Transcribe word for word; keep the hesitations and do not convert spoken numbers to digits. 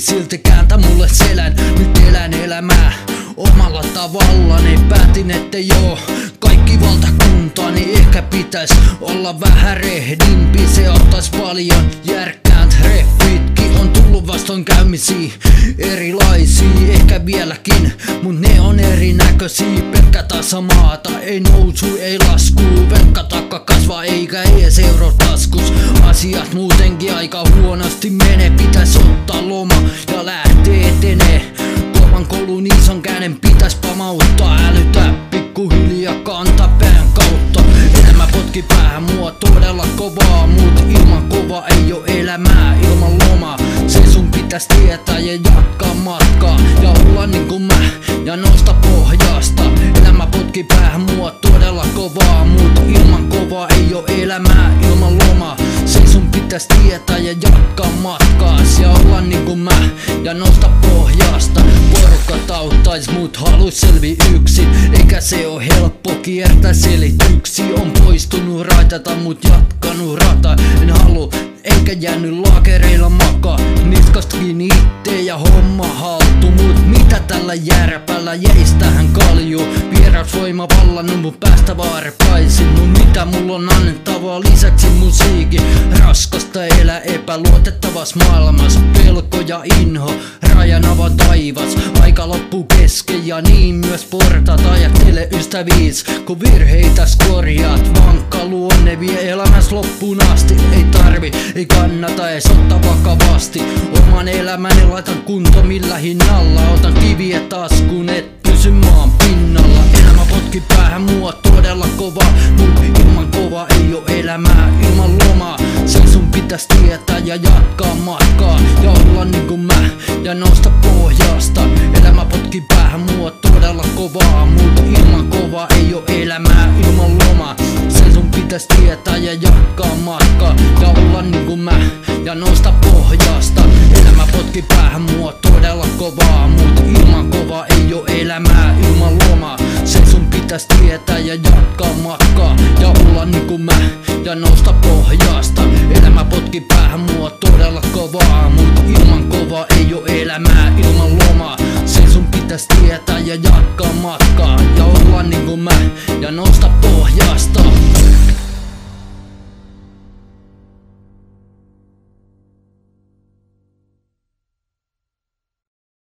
silti kääntä mulle selän. Nyt elän elämää omalla tavallani. Päätin, että joo, kaikki valtakuntani ehkä pitäis olla vähän rehdimpi. Se ottais paljon järkkään treffitkin. On tullut vastoinkäymisiä erilaisia, ehkä vieläkin, mut ne on erinäköisiä. Pelkkä tasamaata, ei nousu, ei lasku. Velkka takka kasvaa eikä ees euro taskus. Asiat muutenkin aika huonosti menee. Pitäis ottaa loma ja lähtee etenee. Kovan koulun ison käden pitäis pamauttaa. Älytä pikkuhiljaa kantapään kautta. Elämä potki päähän mua todella kovaa, mut ilman kovaa ei oo elämää ilman lomaa. Se sun pitäis tietää ja jatkaa matkaa ja olla niinku mä ja nousta pohjasta. Elämä potki päähän mua todella kovaa, mut ilman kovaa ei oo elämää ilman lomaa. Se sun pitäis tietää ja jatkaa matkaas ja olla niinku mä ja nousta pohjasta. Porukka tauttais mut haluis selvi yksin, eikä se oo helppo kiertää selityksi. On poistunut raitata mut jatkanut rata. En halu eikä jäänyt laakereilla makaa. Niskastakin itse ja homma haltu. Mut mitä tällä järpällä jäis tähän kaljuu? Vierasvoima vallannut mun päästä vaarepaisin. Mut mitä mulla on annettavaa lisäksi musiikki? Raskasta elää epäluotettavas maailmas. Pelko ja inho, rajanava taivas. Aika loppu kesken ja niin myös portaat. Ajattele ystäviis, kun virheitäs korjaat. Vankka luonne vie elämäs loppuun asti. Ei tarvi, ei kannata ees ottaa vakavasti. Oman elämäni laitan kunto millä hinnalla. Otan kiviä taskuun, et pysy maan pinnalla. Elämä potki päähän mua todella kova, mut ilman kova ei oo elämää ilman lomaa. Se sun pitäis tietää ja jatkaa matkaa ja olla niinku mä ja nousta pohjasta. Elämä potki päähän mua todella kovaa, mut ilman kova ei oo elämää ilman lomaa. Se sun pitäis tietää ja jatkaa matkaa ja olla niinku mä ja nousta pohjasta. Elämä potki päähän mua todella kovaa, mut ilman kova ei oo elämää ilman lomaa. Se sun pitäis tietää ja jatkaa matkaa ja olla niinku mä ja nousta pohjasta. Elämä potki päähän mua todella kovaa, mut ilman kova ei oo elämää ilman lomaa. Se sun pitäis tietää ja jatkaa matkaa ja olla niinku mä ja nousta pohjasta.